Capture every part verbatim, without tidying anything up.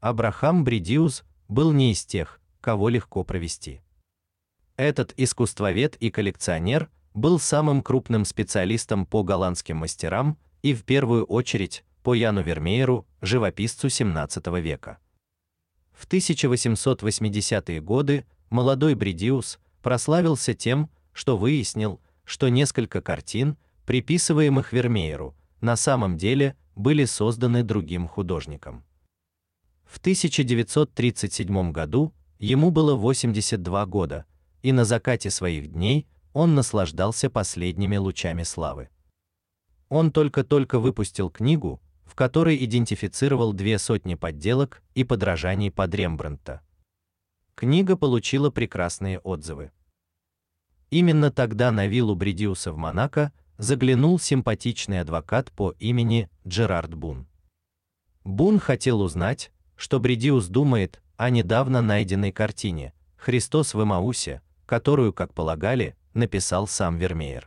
Абрахам Бредиус был не из тех, кого легко провести. Этот искусствовед и коллекционер был самым крупным специалистом по голландским мастерам и в первую очередь по Яну Вермееру, живописцу семнадцатого века. В тысяча восемьсот восьмидесятые годы молодой Бредиус прославился тем, что выяснил, что несколько картин, приписываемых Вермееру, на самом деле были созданы другим художником. В тысяча девятьсот тридцать седьмом году ему было восемьдесят два года, и на закате своих дней он наслаждался последними лучами славы. Он только-только выпустил книгу, в которой идентифицировал две сотни подделок и подражаний под Рембрандта. Книга получила прекрасные отзывы. Именно тогда на виллу Бредиуса в Монако заглянул симпатичный адвокат по имени Джерард Бун. Бун хотел узнать, что Бредиус думает о недавно найденной картине «Христос в Эмаусе», которую, как полагали, написал сам Вермеер.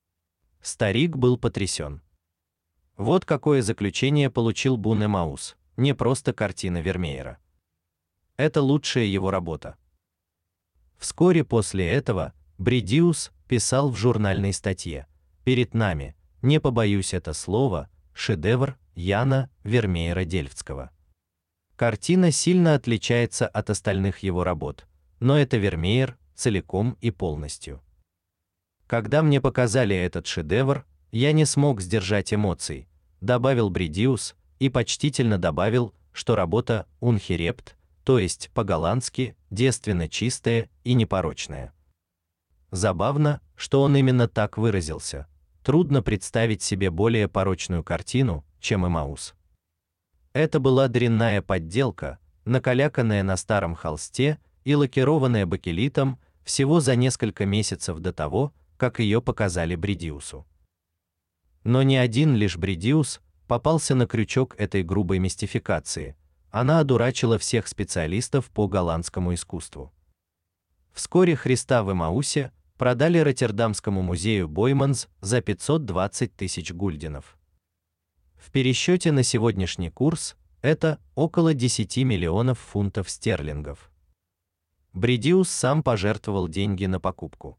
Старик был потрясен. Вот какое заключение получил Бун: Эмаус не просто картина Вермеера. Это лучшая его работа. Вскоре после этого Бредиус писал в журнальной статье: «Перед нами, не побоюсь это слова, шедевр Яна Вермеера Дельфтского. Картина сильно отличается от остальных его работ, но это Вермеер целиком и полностью. Когда мне показали этот шедевр, я не смог сдержать эмоций», добавил Бредиус и почтительно добавил, что работа унхерепт, то есть по-голландски девственно чистая и непорочная. Забавно, что он именно так выразился. Трудно представить себе более порочную картину, чем Эмаус. Это была дрянная подделка, накаляканная на старом холсте и лакированная бакелитом всего за несколько месяцев до того, как ее показали Бредиусу. Но не один лишь Бредиус попался на крючок этой грубой мистификации. Она одурачила всех специалистов по голландскому искусству. Вскоре Христа в Эмаусе продали Роттердамскому музею Бойманс за пятьсот двадцать тысяч гульденов. В пересчете на сегодняшний курс это около десяти миллионов фунтов стерлингов. Бредиус сам пожертвовал деньги на покупку.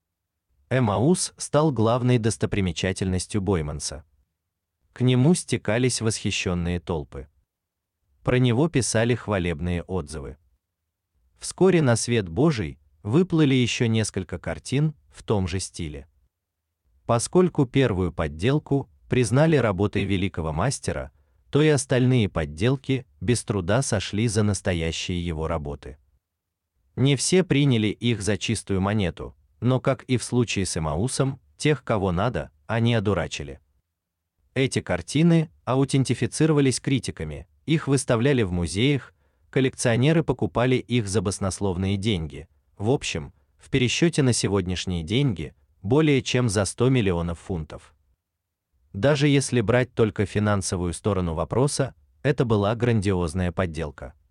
Эмаус стал главной достопримечательностью Бойманса. К нему стекались восхищенные толпы. Про него писали хвалебные отзывы. Вскоре на свет Божий выплыли еще несколько картин в том же стиле. Поскольку первую подделку признали работой великого мастера, то и остальные подделки без труда сошли за настоящие его работы. Не все приняли их за чистую монету, но, как и в случае с Эмаусом, тех, кого надо, они одурачили. Эти картины аутентифицировались критиками, их выставляли в музеях, коллекционеры покупали их за баснословные деньги. В общем, в пересчете на сегодняшние деньги более чем за сто миллионов фунтов. Даже если брать только финансовую сторону вопроса, это была грандиозная подделка.